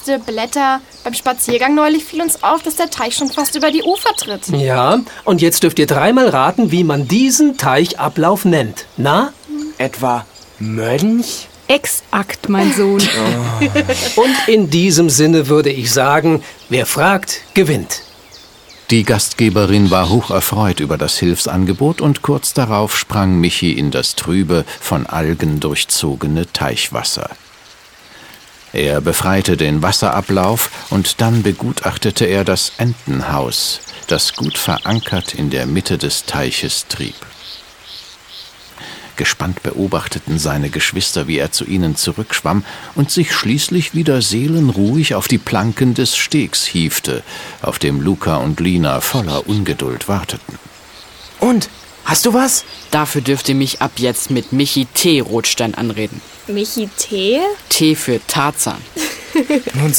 Äste, Blätter. Beim Spaziergang neulich fiel uns auf, dass der Teich schon fast über die Ufer tritt. Ja, und jetzt dürft ihr 3-mal raten, wie man diesen Teichablauf nennt. Na? Etwa Mönch? Exakt, mein Sohn. Und in diesem Sinne würde ich sagen, wer fragt, gewinnt. Die Gastgeberin war hocherfreut über das Hilfsangebot und kurz darauf sprang Michi in das trübe, von Algen durchzogene Teichwasser. Er befreite den Wasserablauf und dann begutachtete er das Entenhaus, das gut verankert in der Mitte des Teiches trieb. Gespannt beobachteten seine Geschwister, wie er zu ihnen zurückschwamm und sich schließlich wieder seelenruhig auf die Planken des Stegs hiefte, auf dem Luca und Lina voller Ungeduld warteten. Und, hast du was? Dafür dürft ihr mich ab jetzt mit Michi T. Rotstein anreden. Michi T? T für Tarzan. Nun